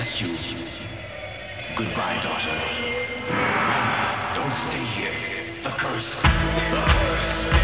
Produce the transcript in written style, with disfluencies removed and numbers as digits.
bless you. Goodbye, daughter. Run. Don't stay here. The curse. The curse.